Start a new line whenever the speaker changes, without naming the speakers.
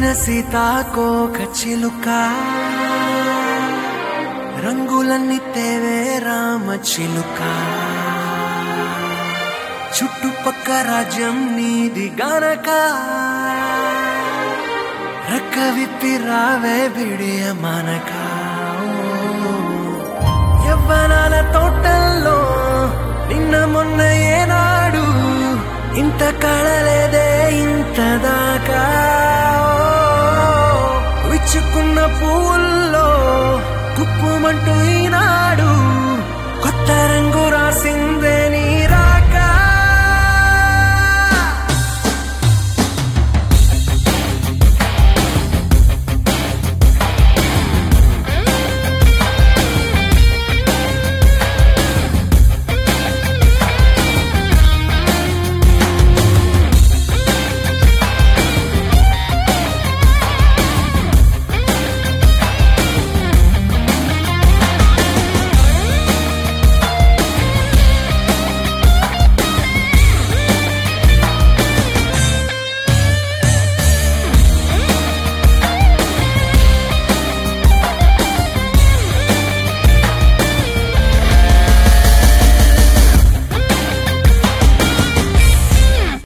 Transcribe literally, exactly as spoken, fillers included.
మురిసిన సీతాకోక చిలుక రంగులన్నీ తేవే రామ చిలుక చుట్టుపక్క రాజ్యం నీది గనక రక్క విప్పి రావే బిడియ మనక యవ్వనాల తోటల్లో నిన్న మొన్న ఏనాడు ఇంత కళలేదే ఇంత దాకా విచ్చుకున్న పూల్లో కుప్పుమంటూ